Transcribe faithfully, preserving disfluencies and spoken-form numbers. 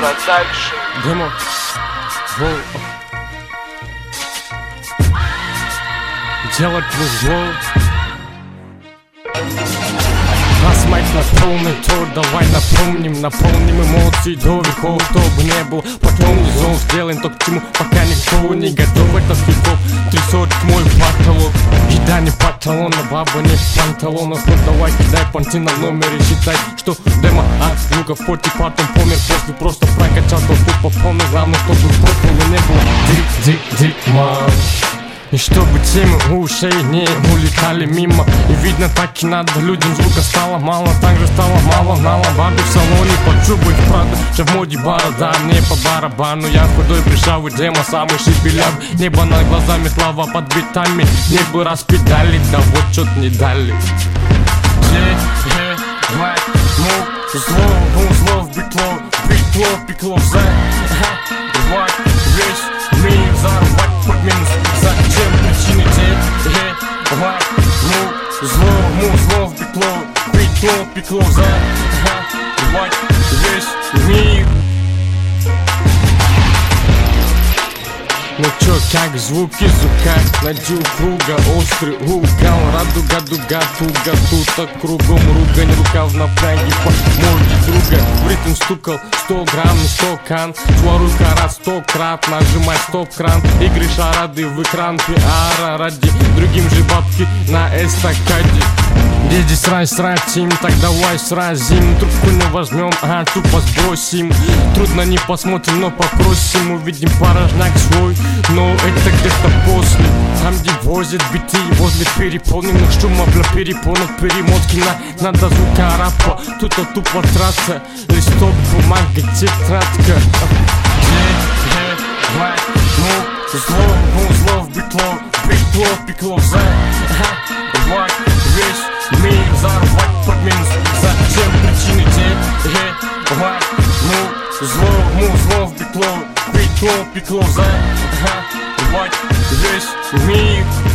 Production. Demo. Воу. Делать зло. Нас майк на полный тур, давай напомним, наполним эмоции до веков. Кто бы не был, потом зов, сделаем то, к чему пока никто не готов. Это хип-хоп, трясет мой потолок. Еда не панталона, баба не в панталонах. Ну давай кидай понты на номере, считай, что демо от звуков поти потом помер. После просто прокачал толпу по полной. Главное, чтобы популы не было ди-ди-дима. И чтобы темы у ушей не улетали мимо. И видно, так и надо, людям звука стало мало. Также стало мало нала, бабы в салоне под шубой правда, что в моде борода, мне по барабану. Я худой пришел, и демо самый шепеляв. Небо над глазами, слава под битами. Небо распедали, да вот чё-то не дали. Зло, зло, битло, битло, пекло, за весь мир зарвать под минус. Зачем причины тебе? Ну, зло, му, зло, битло, битло, пекло, зарвать весь мир. Ну чё, как звуки звука, найди круга, острый угол. Радуга, дуга, туга, тут кругом ругань. Рукав на пляге по морде друга. В ритм стукал сто грамм, сто кан. Твоя рука раз сто крат, нажимай стоп-кран. Игры шарады в экран, пиара ради другим же бабки на эстакаде. Где здесь срать, срать им, так давай сразим. Трубку не возьмем, а тупо сбросим. Трудно не посмотрим, но попросим. Увидим порожняк свой, но это где-то после. Там, где возят биты возле переполненных шума, бля, перепонок, перемотки на, надо звука рапа. Тут-то тупо трасса, листок, бумага, тетрадка. Ну, зло, ну, зло, битло, битло, пекло, за весь мир зарвать под минус. Зачем причины тебе? Ну, зло, ну, зло, битло, битло, пекло, за весь мир.